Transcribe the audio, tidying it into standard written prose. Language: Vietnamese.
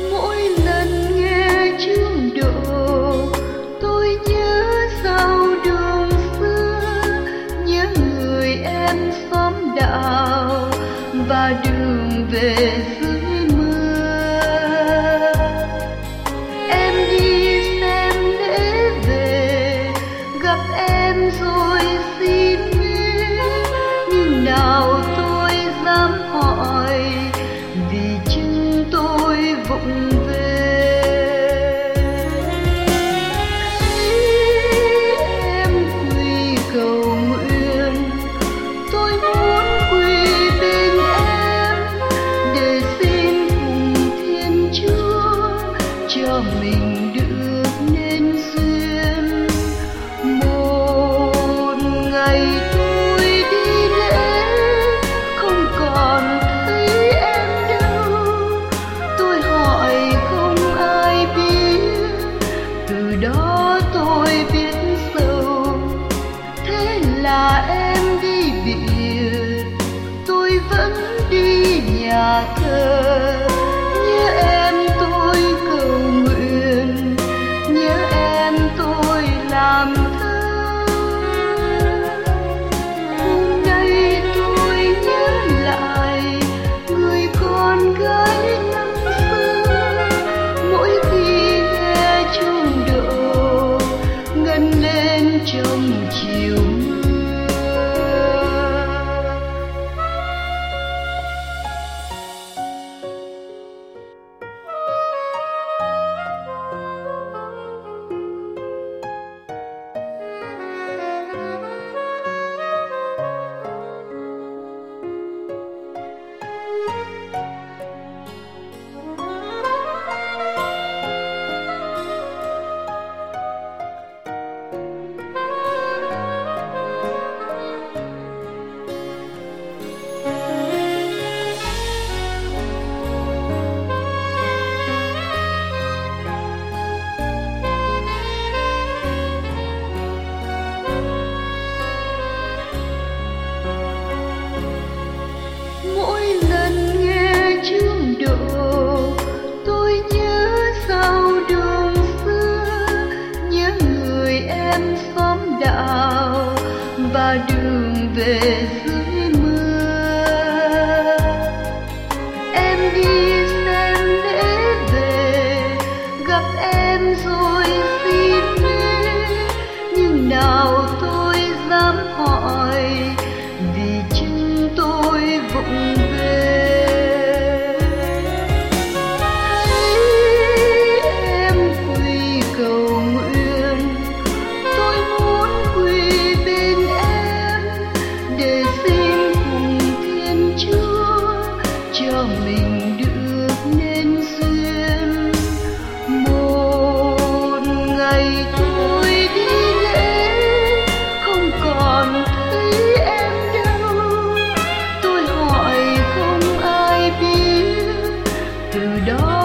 Mỗi lần nghe chuông độ, tôi nhớ sao đường xưa, nhớ người em xóm đạo và đường về dưới mưa. Em đi xem lễ về, gặp em rồi xin nghe, nhưng nào tôi dám hỏi vì chân tôi vụng về. Em quỳ cầu nguyện, tôi muốn quỳ bên em để xin cùng Thiên Chúa cho mình được nên duyên. Một ngày tôi đi lễ không còn thấy em đâu, tôi hỏi không ai biết, từ đó tôi biết sâu. Thế là em đi biệt, tôi vẫn đi nhà thờ, nhớ em tôi cầu nguyện, nhớ em tôi làm thơ. Hôm nay tôi nhớ lại người con gái năm xưa, mỗi khi nghe chuông độ ngân lên trong chiều mưa. Mỗi lần nghe chuông độ, tôi nhớ sao đường xưa, nhớ người em xóm đạo và đường về dưới mưa. Em đi xem lễ về, gặp em rồi xin nghe, nhưng nào tôi dám hỏi vì chân tôi vụng về. Thấy em quỳ cầu nguyện, tôi muốn quỳ bên em để xin cùng Thiên Chúa cho mình được nên duyên. Một ngày tôi đi lễ không còn thấy em đâu, tôi hỏi không ai biết, từ đó